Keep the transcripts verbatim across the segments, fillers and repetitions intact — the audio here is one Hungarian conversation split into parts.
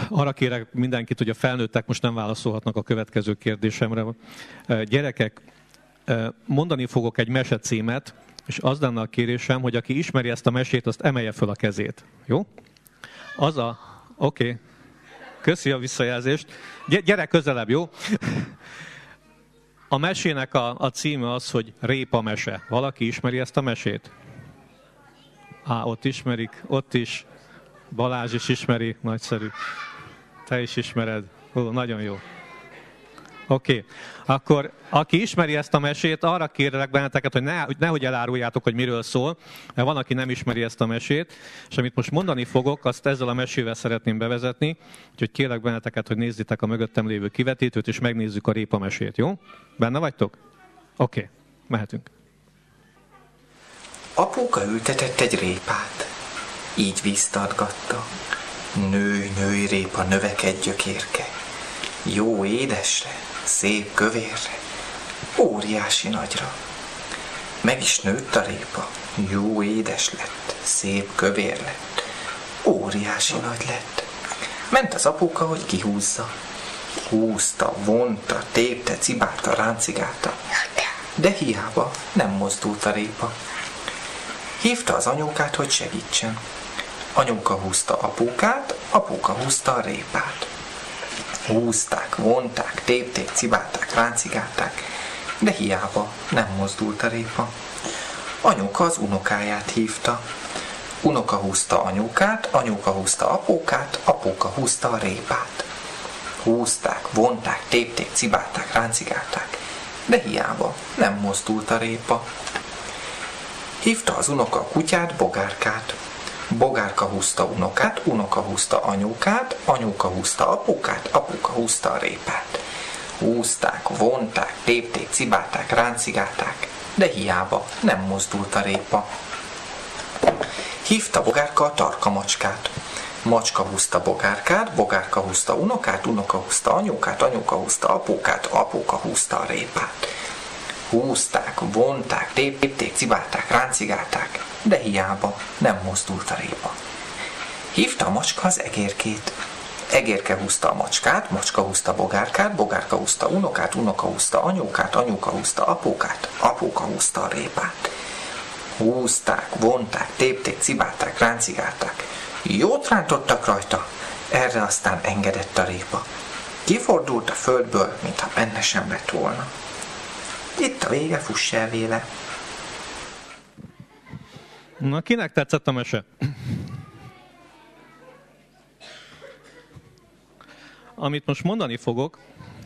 arra kérek mindenkit, hogy a felnőttek most nem válaszolhatnak a következő kérdésemre. Gyerekek, mondani fogok egy mesecímet, és az lenne a kérésem, hogy aki ismeri ezt a mesét, azt emelje föl a kezét. Jó? Az a... Oké. Okay. Köszi a visszajelzést. Gyere közelebb, jó? A mesének a, a címe az, hogy Répa mese. Valaki ismeri ezt a mesét? Á, ott ismerik, ott is. Balázs is ismeri, nagyszerű. Te is ismered. Ó, nagyon jó. Oké. Okay. Akkor aki ismeri ezt a mesét, arra kérlek benneteket, hogy ne, nehogy eláruljátok, hogy miről szól, mert van, aki nem ismeri ezt a mesét, és amit most mondani fogok, azt ezzel a mesével szeretném bevezetni, úgyhogy kérlek benneteket, hogy nézzétek a mögöttem lévő kivetítőt, és megnézzük a Répa mesét, jó? Benne vagytok? Oké, okay. Mehetünk. Apuka ültetett egy répát, így víztatgatta. Nőj, nőj, répa, növekedj gyökérke. Jó édesre, szép kövérre, óriási nagyra. Meg is nőtt a répa, jó édes lett, szép kövér lett, óriási nagy lett. Ment az apuka, hogy kihúzza. Húzta, vonta, tépte, cibálta, ráncigálta, de hiába nem mozdult a répa. Hívta az anyókát, hogy segítsen. Anyóka húzta apukát, apuka húzta a répát. Húzták, vonták, tépték, cibálták, ráncigálták, de hiába nem mozdult a répa. Anyuka az unokáját hívta. Unoka húzta anyukát, anyuka húzta apukát, apuka húzta a répát. Húzták, vonták, tépték, cibálták, ráncigálták, de hiába nem mozdult a répa. Hívta az unoka a kutyát, Bogárkát. Bogárka húzta unokát, unoka húzta anyukát, anyuka húzta apukát, apuka húzta a répát. Húzták, vonták, tépték, cibálták, ráncigálták, de hiába nem mozdult a répa. Hívta Bogárka a tarka macskát. Macska húzta Bogárkát, Bogárka húzta unokát, unoka húzta anyukát, anyuka húzta apukát, apuka húzta a répát. Húzták, vonták, tépték, cibálták, ráncigálták, de hiába nem mozdult a répa. Hívta a macska az egérkét. Egérke húzta a macskát, macska húzta Bogárkát, Bogárka húzta unokát, unoka húzta anyukát, anyuka húzta apukát, apuka húzta a répát. Húzták, vonták, tépték, cibálták, ráncigálták. Jót rántottak rajta, erre aztán engedett a répa. Kifordult a földből, mintha benne sem lett volna. Itt a vége, fuss el véle. Na, kinek tetszett a mese? Amit most mondani fogok,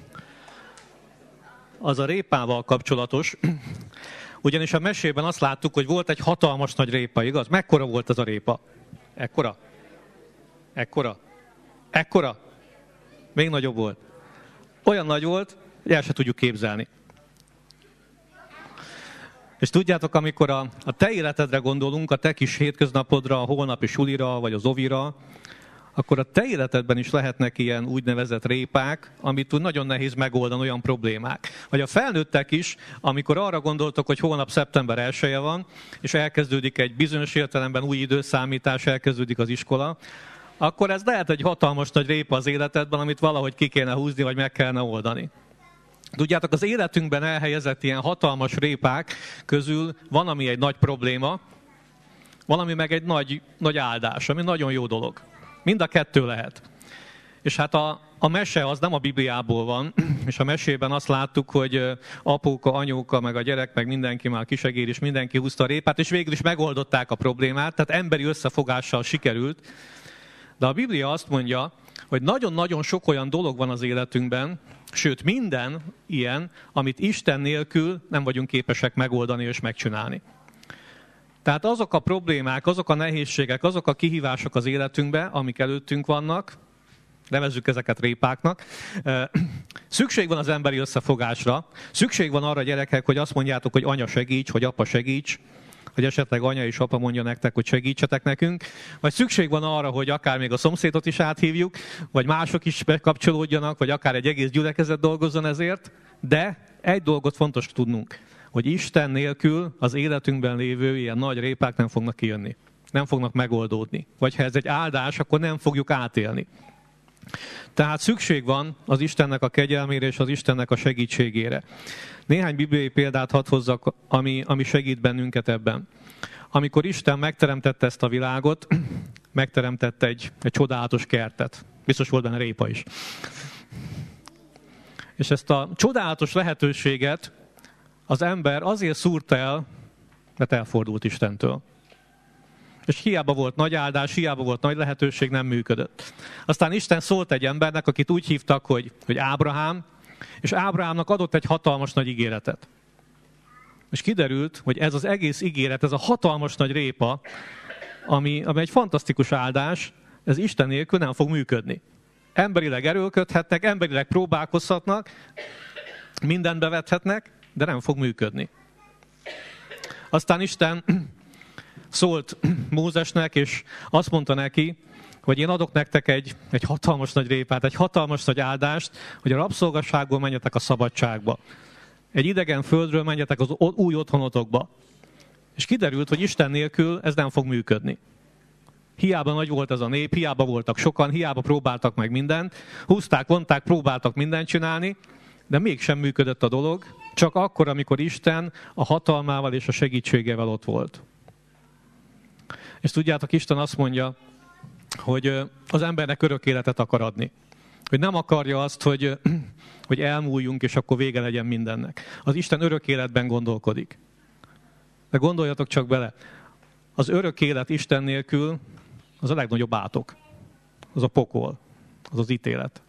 az a répával kapcsolatos, ugyanis a mesében azt láttuk, hogy volt egy hatalmas nagy répa, igaz? Mekkora volt ez a répa? Ekkora? Ekkora? Ekkora? Még nagyobb volt. Olyan nagy volt, hogy el se tudjuk képzelni. És tudjátok, amikor a, a te életedre gondolunk, a te kis hétköznapodra, a holnapi sulira, vagy az ovira, akkor a te életedben is lehetnek ilyen úgynevezett répák, amit tud nagyon nehéz megoldani, olyan problémák. Vagy a felnőttek is, amikor arra gondoltok, hogy holnap szeptember elseje van, és elkezdődik egy bizonyos értelemben új időszámítás, elkezdődik az iskola, akkor ez lehet egy hatalmas nagy répa az életedben, amit valahogy ki kéne húzni, vagy meg kellene oldani. Tudjátok, az életünkben elhelyezett ilyen hatalmas répák közül van, ami egy nagy probléma, valami meg egy nagy, nagy áldás, ami nagyon jó dolog. Mind a kettő lehet. És hát a, a mese az nem a Bibliából van, és a mesében azt láttuk, hogy apuka, anyóka, meg a gyerek, meg mindenki, már a kisegér is, mindenki húzta a répát, és végül is megoldották a problémát, tehát emberi összefogással sikerült. De a Biblia azt mondja, hogy nagyon-nagyon sok olyan dolog van az életünkben, sőt minden ilyen, amit Isten nélkül nem vagyunk képesek megoldani és megcsinálni. Tehát azok a problémák, azok a nehézségek, azok a kihívások az életünkben, amik előttünk vannak, nevezzük ezeket répáknak, szükség van az emberi összefogásra, szükség van arra, gyerekek, hogy azt mondjátok, hogy anya segíts, hogy apa segíts, hogy esetleg anya és apa mondja nektek, hogy segítsetek nekünk, vagy szükség van arra, hogy akár még a szomszédot is áthívjuk, vagy mások is bekapcsolódjanak, vagy akár egy egész gyülekezet dolgozzon ezért, de egy dolgot fontos tudnunk, hogy Isten nélkül az életünkben lévő ilyen nagy répák nem fognak kijönni, nem fognak megoldódni. Vagy ha ez egy áldás, akkor nem fogjuk átélni. Tehát szükség van az Istennek a kegyelmére és az Istennek a segítségére. Néhány bibliai példát hadd hozzak, ami, ami segít bennünket ebben. Amikor Isten megteremtette ezt a világot, megteremtette egy, egy csodálatos kertet. Biztos volt benne répa is. És ezt a csodálatos lehetőséget az ember azért szúrta el, mert elfordult Istentől. És hiába volt nagy áldás, hiába volt nagy lehetőség, nem működött. Aztán Isten szólt egy embernek, akit úgy hívtak, hogy, hogy Ábrahám, és Ábrahámnak adott egy hatalmas nagy ígéretet. És kiderült, hogy ez az egész ígéret, ez a hatalmas nagy répa, ami, ami egy fantasztikus áldás, ez Isten nélkül nem fog működni. Emberileg erőlködhetnek, emberileg próbálkozhatnak, mindent bevethetnek, de nem fog működni. Aztán Isten szólt Mózesnek, és azt mondta neki, hogy én adok nektek egy, egy hatalmas nagy répát, egy hatalmas nagy áldást, hogy a rabszolgasságból menjetek a szabadságba. Egy idegen földről menjetek az új otthonotokba. És kiderült, hogy Isten nélkül ez nem fog működni. Hiába nagy volt ez a nép, hiába voltak sokan, hiába próbáltak meg mindent, húzták, vonták, próbáltak mindent csinálni, de mégsem működött a dolog, csak akkor, amikor Isten a hatalmával és a segítségével ott volt. És tudjátok, Isten azt mondja, hogy az embernek örök életet akar adni. Hogy nem akarja azt, hogy, hogy elmúljunk, és akkor vége legyen mindennek. Az Isten örök életben gondolkodik. De gondoljatok csak bele, az örök élet Isten nélkül az a legnagyobb átok. Az a pokol, az az ítélet.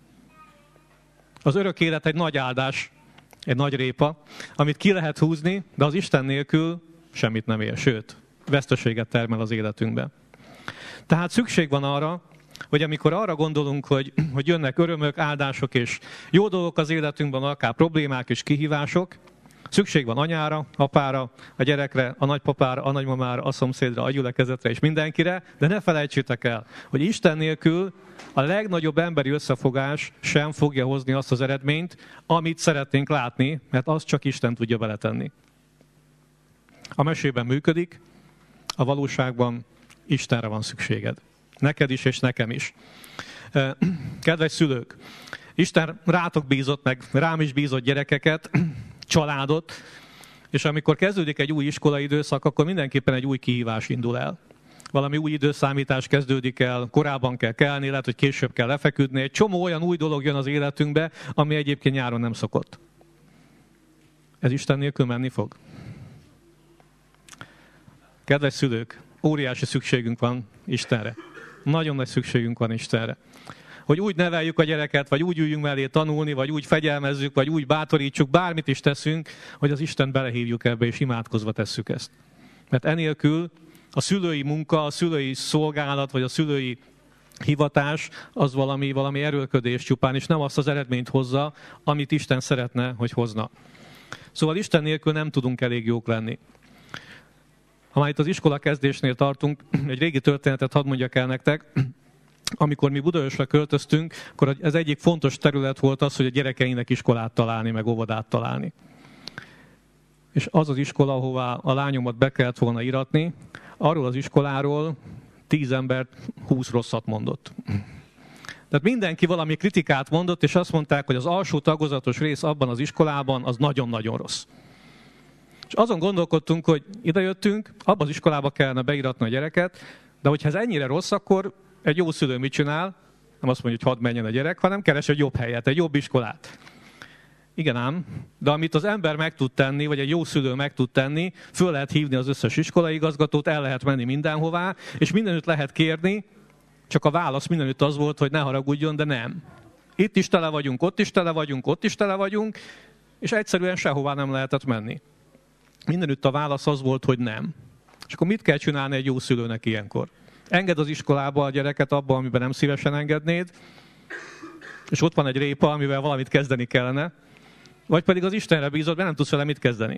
Az örök élet egy nagy áldás, egy nagy répa, amit ki lehet húzni, de az Isten nélkül semmit nem ér, sőt, veszteséget termel az életünkben. Tehát szükség van arra, hogy amikor arra gondolunk, hogy, hogy jönnek örömök, áldások és jó dolgok az életünkben, akár problémák és kihívások, szükség van anyára, apára, a gyerekre, a nagypapára, a nagymamára, a szomszédra, a gyülekezetre és mindenkire, de ne felejtsétek el, hogy Isten nélkül a legnagyobb emberi összefogás sem fogja hozni azt az eredményt, amit szeretnénk látni, mert azt csak Isten tudja beletenni. A mesében működik, a valóságban Istenre van szükséged. Neked is, és nekem is. Kedves szülők, Isten rátok bízott, meg rám is bízott gyerekeket, családot, és amikor kezdődik egy új iskolai időszak, akkor mindenképpen egy új kihívás indul el. Valami új időszámítás kezdődik el, korábban kell kelni, lehet, hogy később kell lefeküdni. Egy csomó olyan új dolog jön az életünkbe, ami egyébként nyáron nem szokott. Ez Isten nélkül menni fog? Kedves szülők, óriási szükségünk van Istenre. Nagyon nagy szükségünk van Istenre. Hogy úgy neveljük a gyereket, vagy úgy üljünk mellé tanulni, vagy úgy fegyelmezzük, vagy úgy bátorítsuk, bármit is teszünk, hogy az Istent belehívjuk ebbe, és imádkozva tesszük ezt. Mert enélkül a szülői munka, a szülői szolgálat, vagy a szülői hivatás, az valami, valami erőlködés csupán, és nem azt az eredményt hozza, amit Isten szeretne, hogy hozna. Szóval Isten nélkül nem tudunk elég jók lenni. Ha már itt az iskola kezdésnél tartunk, egy régi történetet hadd mondjak el nektek. Amikor mi Budaörsre költöztünk, akkor ez egyik fontos terület volt az, hogy a gyerekeinek iskolát találni, meg óvodát találni. És az az iskola, ahová a lányomat be kellett volna iratni, arról az iskoláról tíz ember húsz rosszat mondott. Tehát mindenki valami kritikát mondott, és azt mondták, hogy az alsó tagozatos rész abban az iskolában az nagyon-nagyon rossz. És azon gondolkodtunk, hogy idejöttünk, abban az iskolába kellene beiratni a gyereket, de hogyha ez ennyire rossz, akkor egy jó szülő mit csinál? Nem azt mondja, hogy hadd menjen a gyerek, hanem keres egy jobb helyet, egy jobb iskolát. Igen ám, de amit az ember meg tud tenni, vagy egy jó szülő meg tud tenni, föl lehet hívni az összes iskolaigazgatót, el lehet menni mindenhová, és mindenütt lehet kérni, csak a válasz mindenütt az volt, hogy ne haragudjon, de nem. Itt is tele vagyunk, ott is tele vagyunk, ott is tele vagyunk, és egyszerűen sehová nem lehetett menni. Mindenütt a válasz az volt, hogy nem. És akkor mit kell csinálni egy jó szülőnek ilyenkor? Engedd az iskolába a gyereket abba, amiben nem szívesen engednéd, és ott van egy répa, amivel valamit kezdeni kellene, vagy pedig az Istenre bízod, mert nem tudsz vele mit kezdeni.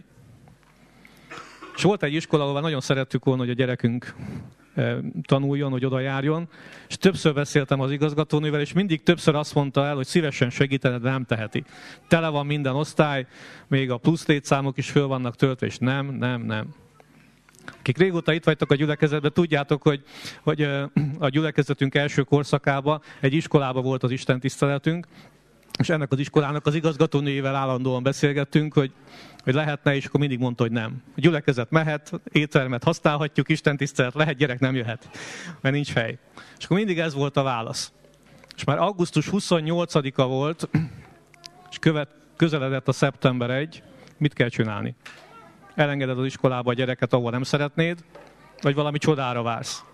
És volt egy iskola, ahol nagyon szerettük volna, hogy a gyerekünk tanuljon, hogy oda járjon, és többször beszéltem az igazgatónővel, és mindig többször azt mondta el, hogy szívesen segítene, de nem teheti. Tele van minden osztály, még a plusz létszámok is föl vannak töltve, és nem, nem, nem. Akik régóta itt vagytok a gyülekezetben, tudjátok, hogy, hogy a gyülekezetünk első korszakában egy iskolában volt az istentiszteletünk, és ennek az iskolának az igazgatónőjével állandóan beszélgettünk, hogy, hogy lehetne, és akkor mindig mondta, hogy nem. A gyülekezet mehet, éttermet használhatjuk, istentisztelet lehet, gyerek nem jöhet, mert nincs hely. És akkor mindig ez volt a válasz. És már augusztus huszonnyolcadika volt, és követ, közeledett a szeptember elseje, mit kell csinálni? Elengeded az iskolába a gyereket, ahol nem szeretnéd, vagy valami csodára vársz.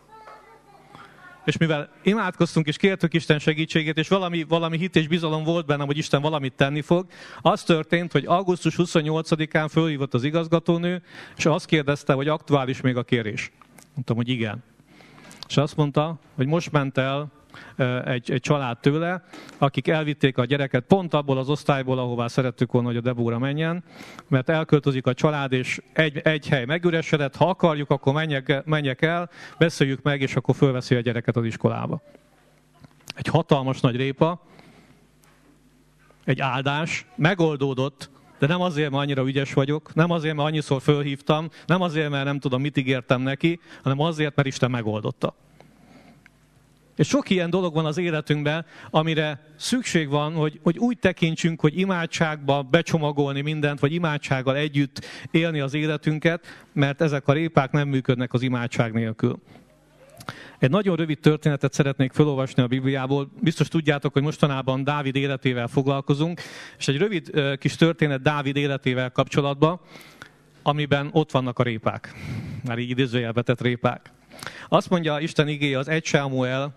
És mivel imádkoztunk és kértük Isten segítségét, és valami, valami hit és bizalom volt bennem, hogy Isten valamit tenni fog, az történt, hogy augusztus huszonnyolcadikán fölhívott az igazgatónő, és azt kérdezte, hogy aktuális még a kérés. Mondtam, hogy igen. És azt mondta, hogy most ment el egy, egy család tőle, akik elvitték a gyereket pont abból az osztályból, ahová szerettük volna, hogy a Debóra menjen, mert elköltözik a család, és egy, egy hely megüresedett, ha akarjuk, akkor menjek, menjek el, beszéljük meg, és akkor fölveszi a gyereket az iskolába. Egy hatalmas nagy répa, egy áldás, megoldódott, de nem azért, mert annyira ügyes vagyok, nem azért, mert annyiszor fölhívtam, nem azért, mert nem tudom, mit ígértem neki, hanem azért, mert Isten megoldotta. És sok ilyen dolog van az életünkben, amire szükség van, hogy, hogy úgy tekintsünk, hogy imádságba becsomagolni mindent, vagy imádsággal együtt élni az életünket, mert ezek a répák nem működnek az imádság nélkül. Egy nagyon rövid történetet szeretnék felolvasni a Bibliából. Biztos tudjátok, hogy mostanában Dávid életével foglalkozunk, és egy rövid kis történet Dávid életével kapcsolatban, amiben ott vannak a répák. Már így idézőjelbe tett répák. Azt mondja Isten igéje az első Sámuel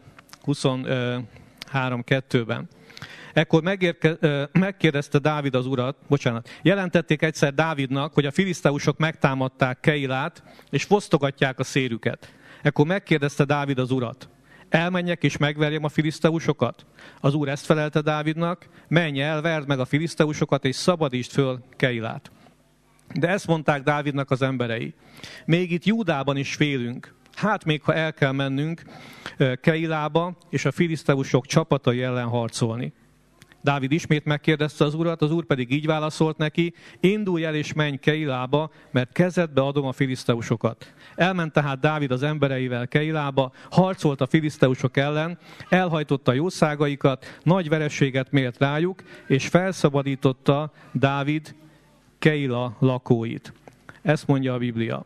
huszonhárom kettőben. Ekkor megérke, megkérdezte Dávid az urat, bocsánat, jelentették egyszer Dávidnak, hogy a filiszteusok megtámadták Keilát, és fosztogatják a szérüket. Ekkor megkérdezte Dávid az urat, elmenjek és megverjem a filiszteusokat? Az úr ezt felelte Dávidnak, menj el, verd meg a filiszteusokat, és szabadítsd föl Keilát. De ezt mondták Dávidnak az emberei. Még itt Júdában is félünk. Hát még ha el kell mennünk Keilába, és a filiszteusok csapatai ellen harcolni. Dávid ismét megkérdezte az urat, az úr pedig így válaszolt neki, indulj el és menj Keilába, mert kezedbe adom a filiszteusokat. Elment tehát Dávid az embereivel Keilába, harcolt a filiszteusok ellen, elhajtotta jószágaikat, nagy vereséget mért rájuk, és felszabadította Dávid Keila lakóit. Ezt mondja a Biblia.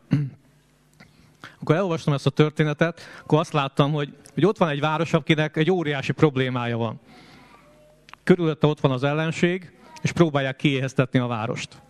Akkor elolvastam ezt a történetet, akkor azt láttam, hogy, hogy ott van egy város, akinek egy óriási problémája van. Körülötte ott van az ellenség, és próbálják kiéheztetni a várost.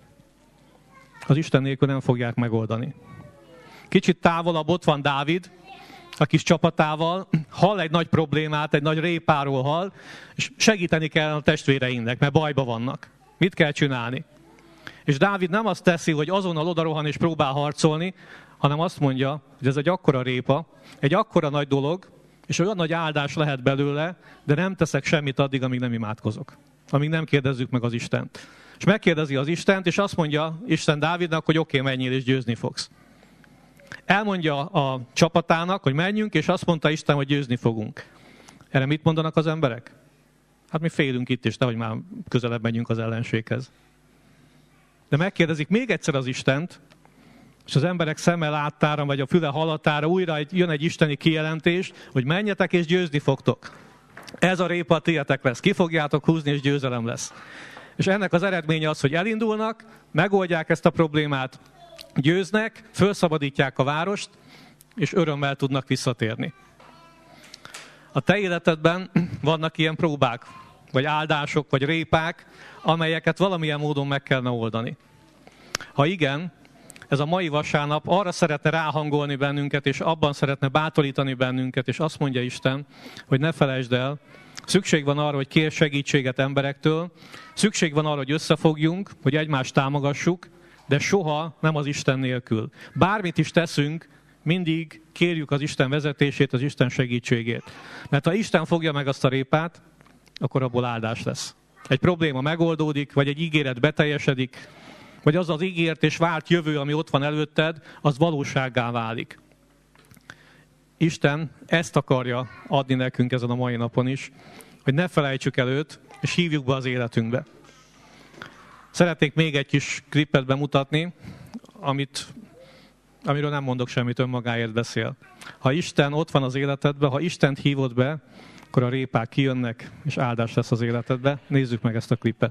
Az Isten nélkül nem fogják megoldani. Kicsit távolabb ott van Dávid, a kis csapatával, hall egy nagy problémát, egy nagy répáról hall, és segíteni kell a testvéreinknek, mert bajba vannak. Mit kell csinálni? És Dávid nem azt teszi, hogy azonnal odarohan és próbál harcolni, hanem azt mondja, hogy ez egy akkora répa, egy akkora nagy dolog, és olyan nagy áldás lehet belőle, de nem teszek semmit addig, amíg nem imádkozok. Amíg nem kérdezzük meg az Istent. És megkérdezi az Istent, és azt mondja Isten Dávidnak, hogy oké, okay, menjél és győzni fogsz. Elmondja a csapatának, hogy menjünk, és azt mondta Isten, hogy győzni fogunk. Erre mit mondanak az emberek? Hát mi félünk itt, és nehogy már közelebb menjünk az ellenséghez. De megkérdezik még egyszer az Istent, és az emberek szeme láttára, vagy a füle hallatára újra jön egy isteni kijelentés, hogy menjetek és győzni fogtok. Ez a répa a tietek lesz. Ki fogjátok húzni, és győzelem lesz. És ennek az eredménye az, hogy elindulnak, megoldják ezt a problémát, győznek, felszabadítják a várost, és örömmel tudnak visszatérni. A te életedben vannak ilyen próbák, vagy áldások, vagy répák, amelyeket valamilyen módon meg kellene oldani. Ha igen, ez a mai vasárnap arra szeretne ráhangolni bennünket, és abban szeretne bátorítani bennünket, és azt mondja Isten, hogy ne felejtsd el, szükség van arra, hogy kérj segítséget emberektől, szükség van arra, hogy összefogjunk, hogy egymást támogassuk, de soha nem az Isten nélkül. Bármit is teszünk, mindig kérjük az Isten vezetését, az Isten segítségét. Mert ha Isten fogja meg azt a répát, akkor abból áldás lesz. Egy probléma megoldódik, vagy egy ígéret beteljesedik, vagy az az ígért és várt jövő, ami ott van előtted, az valósággá válik. Isten ezt akarja adni nekünk ezen a mai napon is, hogy ne felejtsük el őt, és hívjuk be az életünkbe. Szeretnék még egy kis klippet bemutatni, amit amiről nem mondok semmit, önmagáért beszél. Ha Isten ott van az életedben, ha Istent hívod be, akkor a répák kijönnek, és áldás lesz az életedbe. Nézzük meg ezt a klipet.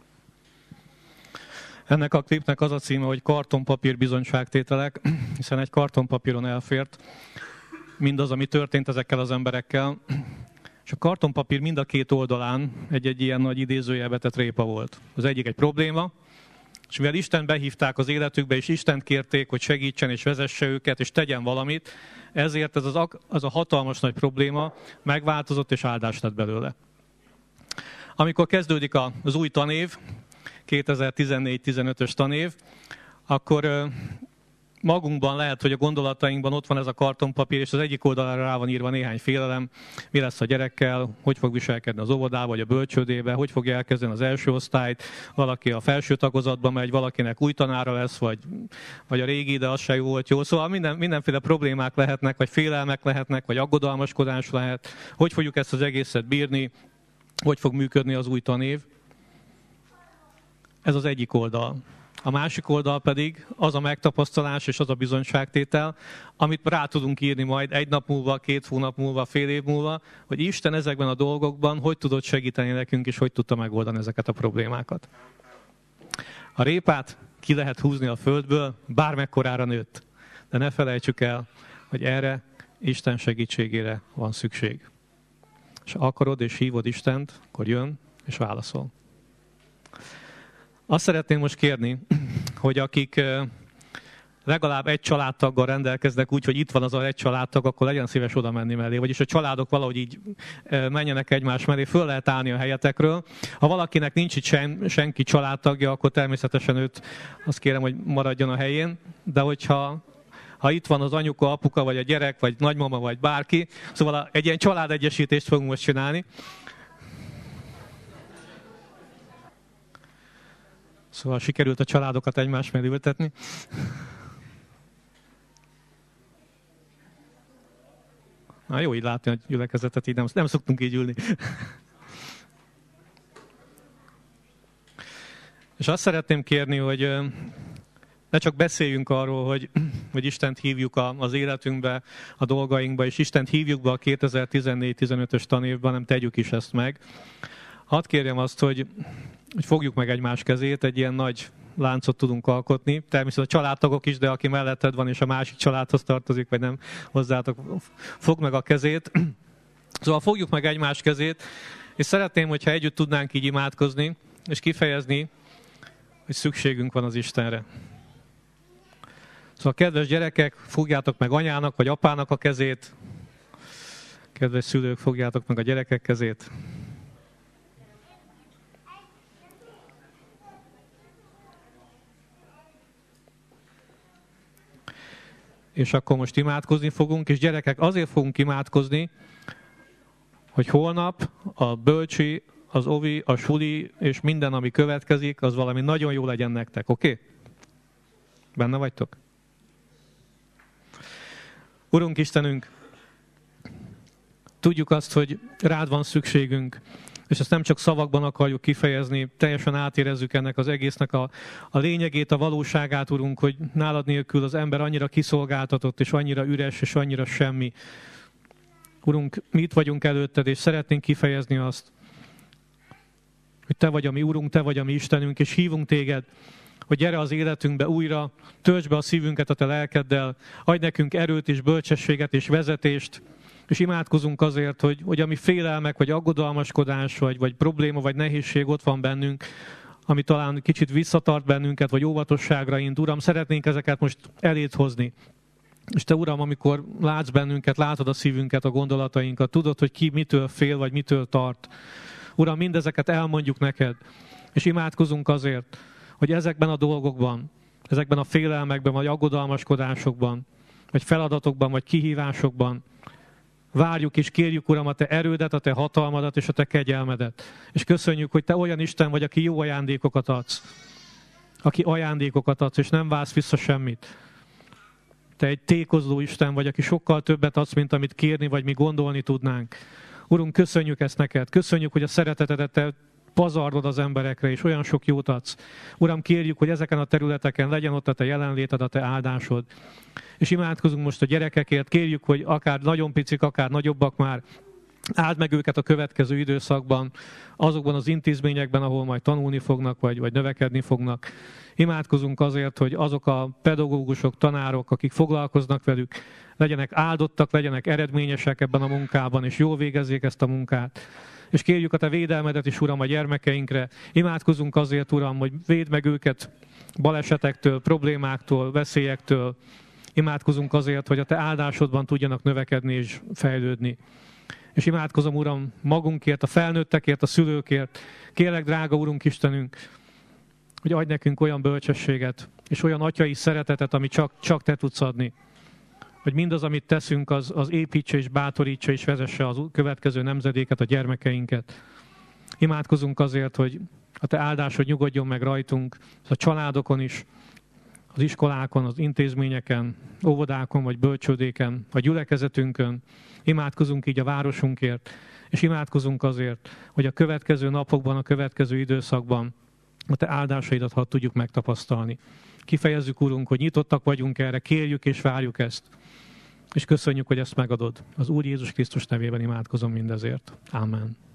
Ennek a klipnek az a címe, hogy kartonpapír bizonyságtételek, hiszen egy kartonpapíron elfért mindaz, ami történt ezekkel az emberekkel. És a kartonpapír mind a két oldalán egy-egy ilyen nagy idézőjelbe tett répa volt. Az egyik egy probléma, és mivel Isten behívták az életükbe, és Istent kérték, hogy segítsen és vezesse őket, és tegyen valamit, ezért ez az, az a hatalmas nagy probléma megváltozott, és áldás lett belőle. Amikor kezdődik az új tanév, kétezer-tizennégy tizenötös tanév, akkor magunkban lehet, hogy a gondolatainkban ott van ez a kartonpapír, és az egyik oldalra rá van írva néhány félelem, mi lesz a gyerekkel, hogy fog viselkedni az óvodába, vagy a bölcsődébe, hogy fogja elkezdeni az első osztályt, valaki a felső tagozatba megy, valakinek új tanára lesz, vagy, vagy a régi, de az se jó volt jó. Szóval minden, mindenféle problémák lehetnek, vagy félelmek lehetnek, vagy aggodalmaskodás lehet, hogy fogjuk ezt az egészet bírni, hogy fog működni az új tanév. Ez az egyik oldal. A másik oldal pedig az a megtapasztalás és az a bizonyságtétel, amit rá tudunk írni majd egy nap múlva, két hónap múlva, fél év múlva, hogy Isten ezekben a dolgokban hogy tudott segíteni nekünk, és hogy tudta megoldani ezeket a problémákat. A répát ki lehet húzni a földből, bármekkorára nőtt. De ne felejtsük el, hogy erre Isten segítségére van szükség. És ha akarod és hívod Istent, akkor jön és válaszol. Azt szeretném most kérni, hogy akik legalább egy családtaggal rendelkeznek úgy, hogy itt van az a egy családtag, akkor legyen szíves oda menni mellé. Vagyis a családok valahogy így menjenek egymás mellé, föl lehet állni a helyetekről. Ha valakinek nincs itt sen, senki családtagja, akkor természetesen őt azt kérem, hogy maradjon a helyén. De hogyha ha itt van az anyuka, apuka, vagy a gyerek, vagy nagymama, vagy bárki, szóval egy ilyen családegyesítést fogunk most csinálni. Szóval sikerült a családokat egymás mellé ültetni. Na, jó így látni a gyülekezetet, így nem, nem szoktunk így ülni. És azt szeretném kérni, hogy ne csak beszéljünk arról, hogy, hogy Istent hívjuk az életünkbe, a dolgainkba, és Istent hívjuk be a kétezer-tizennégy tizenötös tanévben, hanem tegyük is ezt meg. Hadd kérjem azt, hogy, hogy fogjuk meg egymás kezét, egy ilyen nagy láncot tudunk alkotni. Természetesen a családtagok is, de aki melletted van, és a másik családhoz tartozik, vagy nem hozzátok, fogd meg a kezét. Szóval fogjuk meg egymás kezét, és szeretném, hogyha együtt tudnánk így imádkozni, és kifejezni, hogy szükségünk van az Istenre. Szóval kedves gyerekek, fogjátok meg anyának, vagy apának a kezét. Kedves szülők, fogjátok meg a gyerekek kezét. És akkor most imádkozni fogunk, és gyerekek, azért fogunk imádkozni, hogy holnap a bölcsi, az ovi, a suli, és minden, ami következik, az valami nagyon jó legyen nektek, oké? Okay? Benne vagytok? Urunk Istenünk, tudjuk azt, hogy rád van szükségünk, és ezt nem csak szavakban akarjuk kifejezni, teljesen átérezzük ennek az egésznek a, a lényegét, a valóságát, Urunk, hogy nálad nélkül az ember annyira kiszolgáltatott, és annyira üres, és annyira semmi. Urunk, mi itt vagyunk előtted, és szeretnénk kifejezni azt, hogy te vagy a mi Urunk, te vagy a mi Istenünk, és hívunk téged, hogy gyere az életünkbe újra, töltsd be a szívünket a te lelkeddel, adj nekünk erőt és bölcsességet és vezetést, és imádkozunk azért, hogy, hogy ami félelmek, vagy aggodalmaskodás, vagy, vagy probléma, vagy nehézség ott van bennünk, ami talán kicsit visszatart bennünket, vagy óvatosságra int. Uram, szeretnénk ezeket most eléd hozni. És te, Uram, amikor látsz bennünket, látod a szívünket, a gondolatainkat, tudod, hogy ki mitől fél, vagy mitől tart. Uram, mindezeket elmondjuk neked, és imádkozunk azért, hogy ezekben a dolgokban, ezekben a félelmekben, vagy aggodalmaskodásokban, vagy feladatokban, vagy kihívásokban várjuk és kérjük, Uram, a te erődet, a te hatalmadat és a te kegyelmedet. És köszönjük, hogy te olyan Isten vagy, aki jó ajándékokat adsz. Aki ajándékokat adsz, és nem vársz vissza semmit. Te egy tékozló Isten vagy, aki sokkal többet adsz, mint amit kérni, vagy mi gondolni tudnánk. Urunk, köszönjük ezt neked. Köszönjük, hogy a szeretetedet te pazarlod az emberekre, és olyan sok jót adsz. Uram, kérjük, hogy ezeken a területeken legyen ott a te jelenléted, a te áldásod. És imádkozunk most a gyerekekért, kérjük, hogy akár nagyon picik, akár nagyobbak már, áld meg őket a következő időszakban, azokban az intézményekben, ahol majd tanulni fognak, vagy, vagy növekedni fognak. Imádkozunk azért, hogy azok a pedagógusok, tanárok, akik foglalkoznak velük, legyenek áldottak, legyenek eredményesek ebben a munkában, és jól végezzék ezt a munkát. És kérjük a te védelmedet is, Uram, a gyermekeinkre. Imádkozunk azért, Uram, hogy védd meg őket balesetektől, problémáktól, veszélyektől. Imádkozunk azért, hogy a te áldásodban tudjanak növekedni és fejlődni. És imádkozom, Uram, magunkért, a felnőttekért, a szülőkért. Kérlek, drága Urunk Istenünk, hogy adj nekünk olyan bölcsességet, és olyan atyai szeretetet, ami csak, csak te tudsz adni. Hogy mindaz, amit teszünk, az, az építse és bátorítsa és vezesse az következő nemzedéket, a gyermekeinket. Imádkozunk azért, hogy a te áldásod nyugodjon meg rajtunk, a családokon is, az iskolákon, az intézményeken, óvodákon vagy bölcsődéken, a gyülekezetünkön. Imádkozunk így a városunkért, és imádkozunk azért, hogy a következő napokban, a következő időszakban a te áldásaidat hadd tudjuk megtapasztalni. Kifejezzük, Urunk, hogy nyitottak vagyunk erre, kérjük és várjuk ezt. És köszönjük, hogy ezt megadod. Az Úr Jézus Krisztus nevében imádkozom mindezért. Amen.